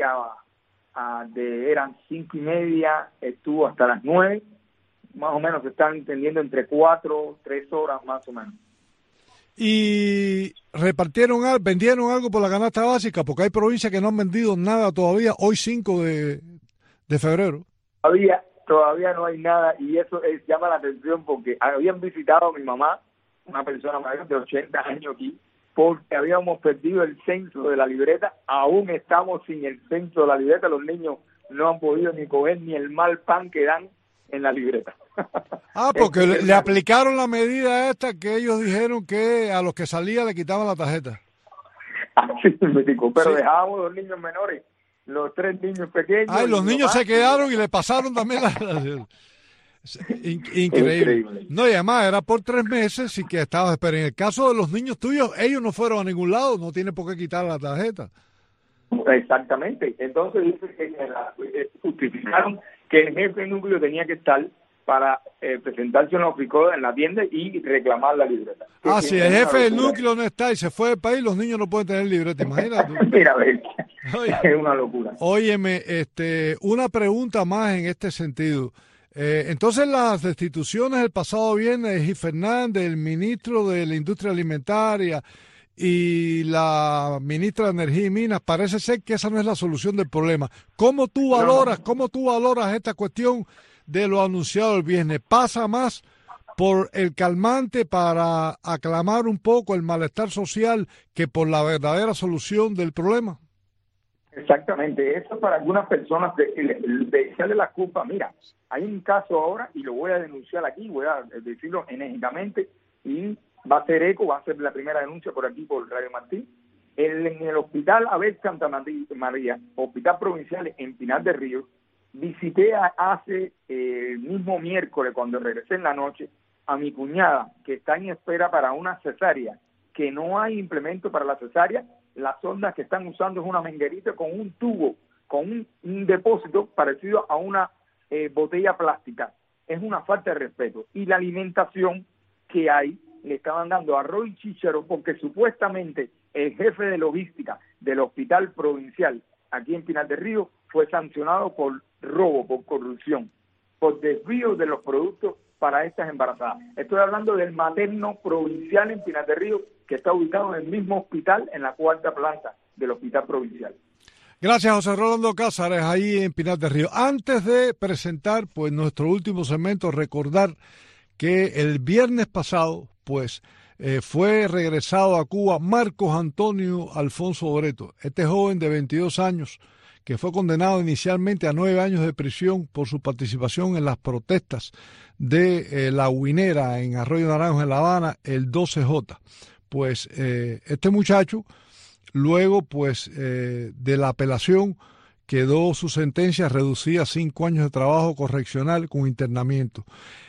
eran 5:30, estuvo hasta las 9, más o menos se están entendiendo entre 4, 3 horas más o menos. Y vendieron algo por la canasta básica, porque hay provincias que no han vendido nada todavía, hoy 5 de febrero. Todavía no hay nada, y eso llama la atención porque habían visitado a mi mamá, una persona mayor de 80 años aquí, porque habíamos perdido el censo de la libreta. Aún estamos sin el censo de la libreta, los niños no han podido ni coger ni el mal pan que dan en la libreta. Porque le aplicaron la medida esta que ellos dijeron que a los que salía le quitaban la tarjeta. Así me dijo, pero sí. Dejábamos los niños menores, los 3 niños pequeños. Los niños se quedaron y le pasaron también Increíble. No, y además era por 3 meses y que estabas esperando. En el caso de los niños tuyos, ellos no fueron a ningún lado, no tienen por qué quitar la tarjeta. Exactamente. Entonces dice que justificaron que el jefe de núcleo tenía que estar para presentarse en la tienda y reclamar la libreta. Si el jefe del núcleo no está y se fue del país, los niños no pueden tener libreta, imagínate. Mira, es una locura. Óyeme, una pregunta más en este sentido. Entonces las destituciones del pasado viernes de Gil Fernández, el ministro de la Industria Alimentaria y la ministra de Energía y Minas, parece ser que esa no es la solución del problema. ¿Cómo tú valoras esta cuestión de lo anunciado el viernes? ¿Pasa más por el calmante para aclamar un poco el malestar social que por la verdadera solución del problema? Exactamente, eso para algunas personas de echarle la culpa. Mira, hay un caso ahora y lo voy a denunciar aquí, voy a decirlo enérgicamente y va a ser eco, va a ser la primera denuncia por aquí, por Radio Martí. En el hospital Abel Santa María, hospital provincial en Pinar del Río, visité hace el mismo miércoles, cuando regresé en la noche, a mi cuñada, que está en espera para una cesárea, que no hay implemento para la cesárea. Las sondas que están usando es una manguerita con un tubo, con un depósito parecido a una botella plástica. Es una falta de respeto. Y la alimentación que hay, le estaban dando arroz y chícharo porque supuestamente el jefe de logística del hospital provincial aquí en Pinar del Río fue sancionado por robo, por corrupción, por desvío de los productos para estas embarazadas. Estoy hablando del materno provincial en Pinar del Río, que está ubicado en el mismo hospital, en la 4ª planta del hospital provincial. Gracias, José Rolando Cázares, ahí en Pinar del Río. Antes de presentar pues nuestro último segmento, recordar que el viernes pasado pues fue regresado a Cuba Marcos Antonio Alfonso Breto, este joven de 22 años que fue condenado inicialmente a 9 años de prisión por su participación en las protestas de la Huinera en Arroyo Naranjo, en La Habana, el 12J. Pues este muchacho, luego pues de la apelación, quedó su sentencia reducida a 5 años de trabajo correccional con internamiento,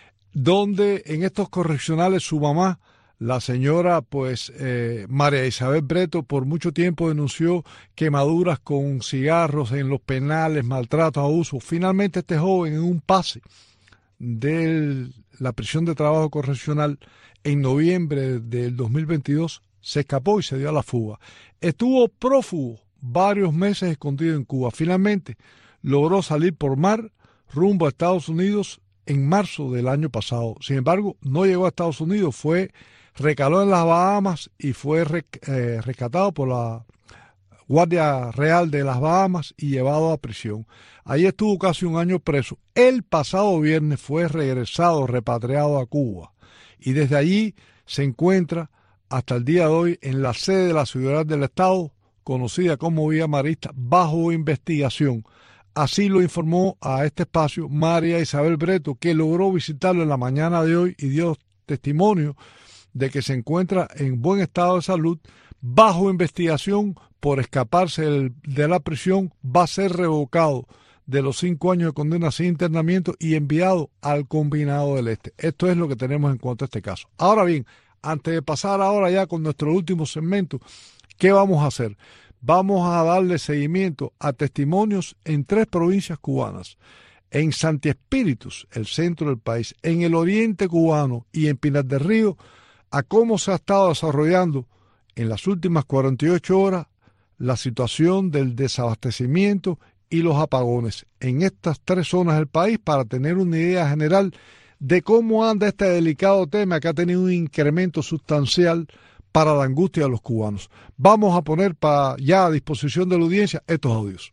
donde en estos correccionales su mamá, la señora pues María Isabel Breto, por mucho tiempo denunció quemaduras con cigarros en los penales, maltratos, abusos. Finalmente este joven, en un pase de la prisión de trabajo correccional en noviembre del 2022, se escapó y se dio a la fuga. Estuvo prófugo varios meses escondido en Cuba. Finalmente logró salir por mar rumbo a Estados Unidos en marzo del año pasado. Sin embargo, no llegó a Estados Unidos, recaló en las Bahamas y fue rescatado por la Guardia Real de las Bahamas y llevado a prisión. Ahí estuvo casi 1 año preso. El pasado viernes fue repatriado a Cuba y desde allí se encuentra hasta el día de hoy en la sede de la Ciudad del Estado, conocida como Villa Marista, bajo investigación. Así lo informó a este espacio María Isabel Breto, que logró visitarlo en la mañana de hoy y dio testimonio de que se encuentra en buen estado de salud, bajo investigación por escaparse de la prisión. Va a ser revocado de los 5 años de condena sin internamiento y enviado al Combinado del Este. Esto es lo que tenemos en cuanto a este caso. Ahora bien, antes de pasar ahora ya con nuestro último segmento, ¿qué vamos a hacer? Vamos a darle seguimiento a testimonios en 3 provincias cubanas. En Santi Espíritus, el centro del país, en el oriente cubano y en Pinar del Río, a cómo se ha estado desarrollando en las últimas 48 horas la situación del desabastecimiento y los apagones en estas 3 zonas del país, para tener una idea general de cómo anda este delicado tema que ha tenido un incremento sustancial para la angustia de los cubanos. Vamos a poner ya a disposición de la audiencia estos audios.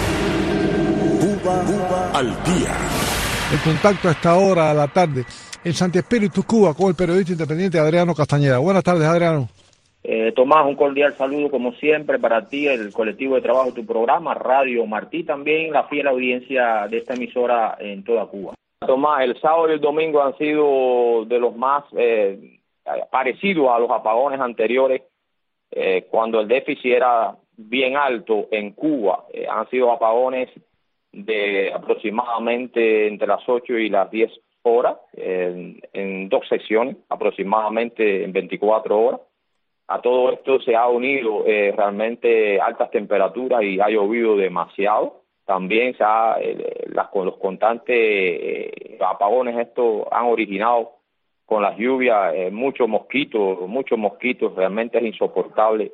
Cuba al día. El contacto a esta hora de la tarde en Santi Espíritu, Cuba, con el periodista independiente Adriano Castañeda. Buenas tardes, Adriano. Tomás, un cordial saludo como siempre para ti, el colectivo de trabajo de tu programa, Radio Martí, también la fiel audiencia de esta emisora en toda Cuba. Tomás, el sábado y el domingo han sido de los más parecidos a los apagones anteriores, cuando el déficit era bien alto en Cuba. Han sido apagones de aproximadamente entre las 8 y las 10 horas, en 2 sesiones, aproximadamente en 24 horas. A todo esto se ha unido realmente altas temperaturas y ha llovido demasiado. También los constantes apagones estos han originado con las lluvias muchos mosquitos. Realmente es insoportable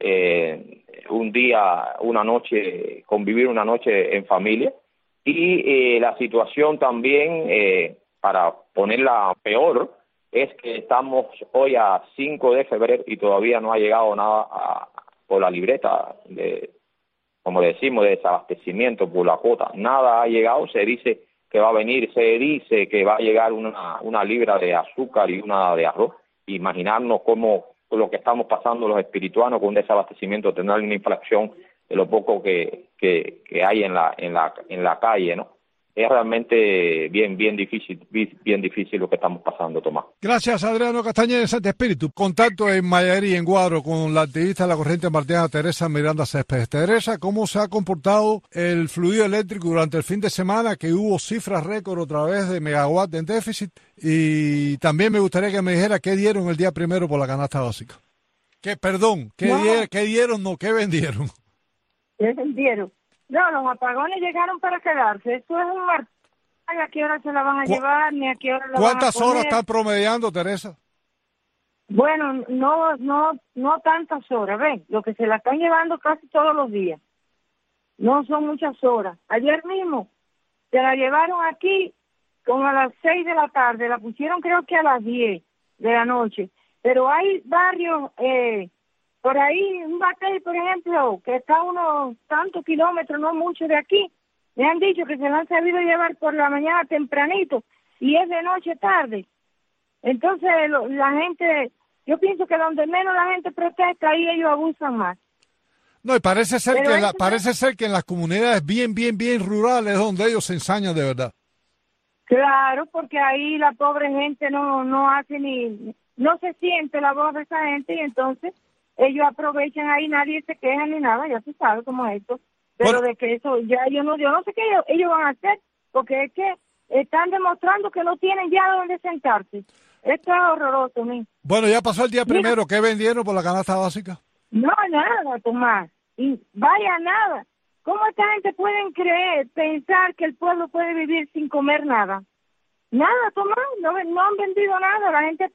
convivir una noche en familia. Y la situación también, para ponerla peor, es que estamos hoy a 5 de febrero y todavía no ha llegado nada por la libreta como decimos, de desabastecimiento por la cuota. Nada ha llegado. Se dice que va a venir, se dice que va a llegar una libra de azúcar y una de arroz. Imaginarnos cómo lo que estamos pasando los espirituanos con un desabastecimiento, tener una inflación de lo poco que hay en la calle, ¿no? Es realmente bien difícil lo que estamos pasando, Tomás. Gracias, Adriano Castañeda de Santi Espíritu. Contacto en Mayarí, en Guadro, con la activista de la corriente martiana Teresa Miranda Céspedes. Teresa, ¿cómo se ha comportado el fluido eléctrico durante el fin de semana, que hubo cifras récord otra vez de megawatt en déficit? Y también me gustaría que me dijera qué dieron el día primero por la canasta básica. ¿Qué vendieron? ¿Qué vendieron? No, los apagones llegaron para quedarse. Esto es un martillo. ¿A qué hora se la van a llevar? Ni a qué hora la van a poner. ¿Cuántas horas están promediando, Teresa? Bueno, no tantas horas. Ven, lo que se la están llevando casi todos los días. No son muchas horas. Ayer mismo se la llevaron aquí como a las 6 de la tarde. La pusieron creo que a las 10 de la noche. Pero hay barrios... por ahí, un Batey, por ejemplo, que está a unos tantos kilómetros, no mucho de aquí, me han dicho que se lo han sabido llevar por la mañana tempranito y es de noche tarde. Entonces, la gente, yo pienso que donde menos la gente protesta, ahí ellos abusan más. No, y parece ser que en las comunidades bien rurales es donde ellos se ensañan de verdad. Claro, porque ahí la pobre gente no hace no se siente la voz de esa gente y entonces... ellos aprovechan ahí, nadie se queja ni nada, ya se sabe cómo es esto. Pero de que eso, yo no sé qué ellos van a hacer, porque es que están demostrando que no tienen ya dónde sentarse. Esto es horroroso, ¿no? Bueno, ya pasó el día primero. ¿Qué vendieron por la canasta básica? No, nada, Tomás. Y vaya, nada. ¿Cómo esta gente pueden pensar que el pueblo puede vivir sin comer nada? Nada, Tomás, no han vendido nada, la gente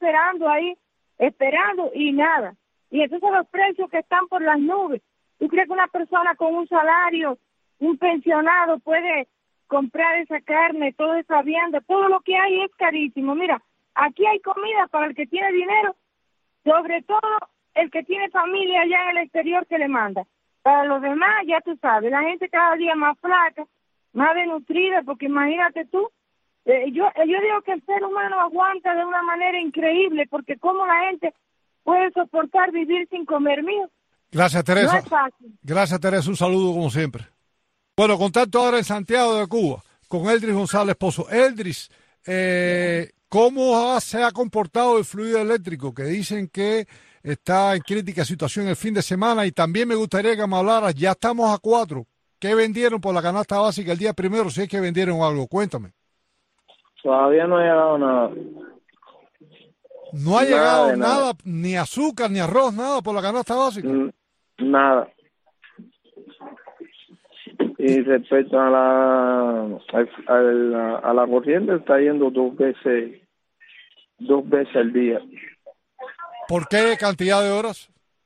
esperando y nada. Y entonces los precios que están por las nubes. ¿Tú crees que una persona con un salario, un pensionado, puede comprar esa carne, toda esa vianda? Todo lo que hay es carísimo. Mira, aquí hay comida para el que tiene dinero, sobre todo el que tiene familia allá en el exterior que le manda. Para los demás, ya tú sabes, la gente cada día más flaca, más desnutrida, porque imagínate tú, yo digo que el ser humano aguanta de una manera increíble, porque como la gente... puede soportar vivir sin comer, mío. Gracias, Teresa. No es fácil. Gracias, Teresa. Un saludo como siempre. Bueno, contacto ahora en Santiago de Cuba con Eldris González Pozo. Eldris, ¿cómo se ha comportado el fluido eléctrico? Que dicen que está en crítica situación el fin de semana. Y también me gustaría que me hablaras, ya estamos a 4. ¿Qué vendieron por la canasta básica el día primero? Si es que vendieron algo, cuéntame. Todavía no ha llegado nada. ¿No ha llegado nada, ni azúcar, ni arroz, nada por la canasta básica? Nada. Y respecto a la corriente, está yendo dos veces al día. ¿Por qué cantidad de horas?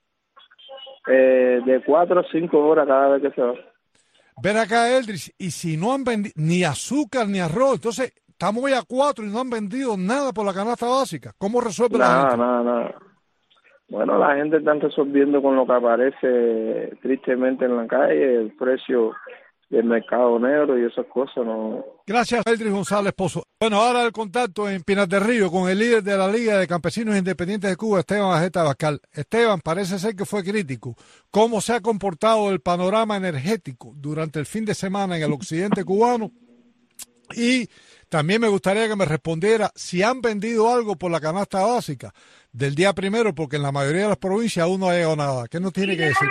De 4 a 5 horas cada vez que se va. Ven acá, Eldris, y si no han vendido ni azúcar ni arroz, entonces... estamos hoy a 4 y no han vendido nada por la canasta básica. ¿Cómo resuelve la gente? Nada. Bueno, la gente está resolviendo con lo que aparece tristemente en la calle, el precio del mercado negro y esas cosas, ¿no? Gracias, Eldris González Pozo. Bueno, ahora el contacto en Pinar del Río con el líder de la Liga de Campesinos Independientes de Cuba, Esteban Bajeta Abascal. Esteban, parece ser que fue crítico. ¿Cómo se ha comportado el panorama energético durante el fin de semana en el occidente cubano? Y también me gustaría que me respondiera si han vendido algo por la canasta básica del día primero, porque en la mayoría de las provincias aún no ha llegado nada. ¿Qué nos tiene que decir?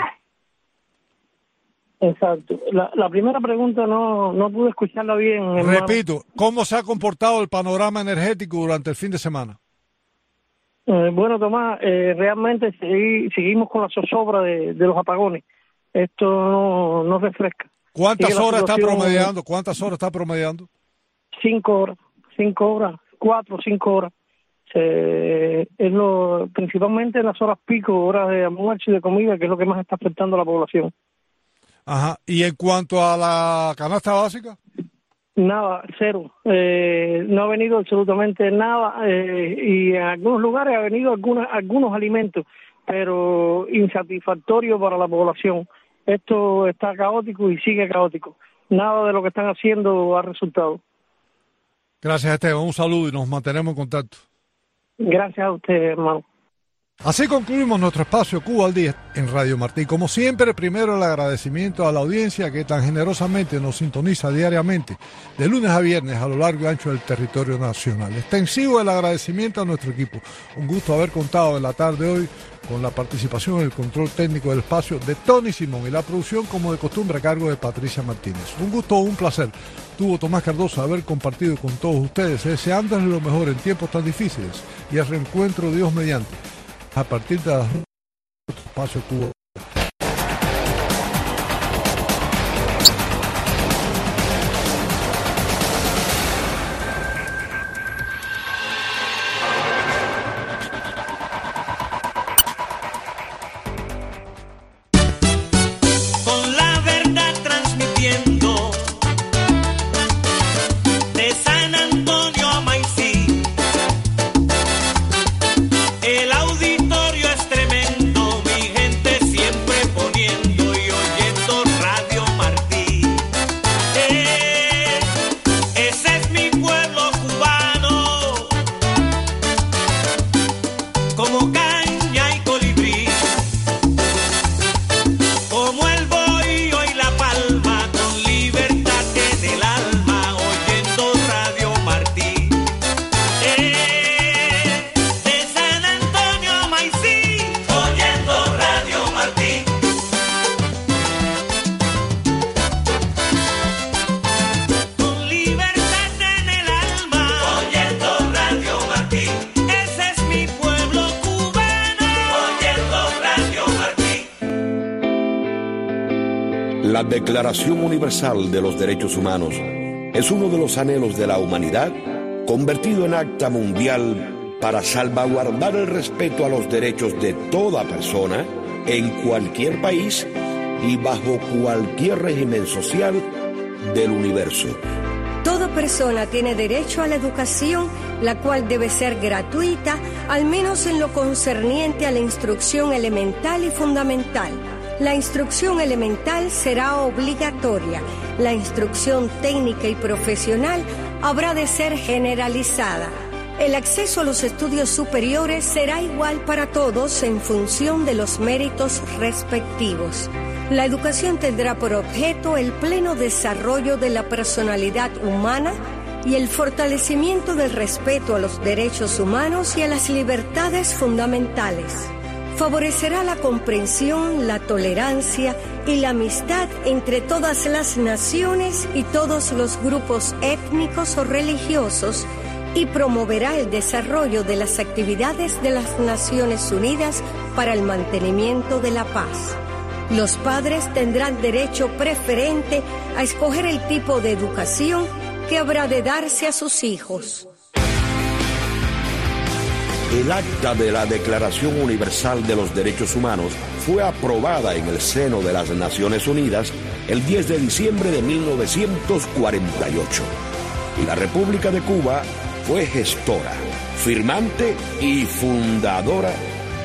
Exacto. La primera pregunta no pude escucharla bien, hermano. Repito, ¿cómo se ha comportado el panorama energético durante el fin de semana? Bueno, Tomás, realmente seguimos con la zozobra de los apagones. Esto no refresca. ¿Cuántas horas está promediando? ¿Cuántas horas está promediando? 5 horas, 4 o 5 horas. Principalmente en las horas pico, horas de almuerzo y de comida, que es lo que más está afectando a la población. Ajá. ¿Y en cuanto a la canasta básica? Nada, cero. No ha venido absolutamente nada y en algunos lugares ha venido algunos alimentos, pero insatisfactorio para la población. Esto está caótico y sigue caótico. Nada de lo que están haciendo ha resultado. Gracias, Esteban. Un saludo y nos mantenemos en contacto. Gracias a usted, hermano. Así concluimos nuestro espacio Cuba al Día en Radio Martí. Como siempre, primero el agradecimiento a la audiencia que tan generosamente nos sintoniza diariamente, de lunes a viernes a lo largo y ancho del territorio nacional. Extensivo el agradecimiento a nuestro equipo. Un gusto haber contado en la tarde de hoy con la participación en el control técnico del espacio de Tony Simón y la producción, como de costumbre, a cargo de Patricia Martínez. Un gusto, un placer. Tuvo Tomás Cardoso haber compartido con todos ustedes, deseándoles lo mejor en tiempos tan difíciles y el reencuentro, Dios mediante, a partir de las espacio Cuba. La Declaración Universal de los Derechos Humanos es uno de los anhelos de la humanidad convertido en acta mundial para salvaguardar el respeto a los derechos de toda persona en cualquier país y bajo cualquier régimen social del universo. Toda persona tiene derecho a la educación, la cual debe ser gratuita, al menos en lo concerniente a la instrucción elemental y fundamental. La instrucción elemental será obligatoria. La instrucción técnica y profesional habrá de ser generalizada. El acceso a los estudios superiores será igual para todos en función de los méritos respectivos. La educación tendrá por objeto el pleno desarrollo de la personalidad humana y el fortalecimiento del respeto a los derechos humanos y a las libertades fundamentales. Favorecerá la comprensión, la tolerancia y la amistad entre todas las naciones y todos los grupos étnicos o religiosos y promoverá el desarrollo de las actividades de las Naciones Unidas para el mantenimiento de la paz. Los padres tendrán derecho preferente a escoger el tipo de educación que habrá de darse a sus hijos. El acta de la Declaración Universal de los Derechos Humanos fue aprobada en el seno de las Naciones Unidas el 10 de diciembre de 1948. Y la República de Cuba fue gestora, firmante y fundadora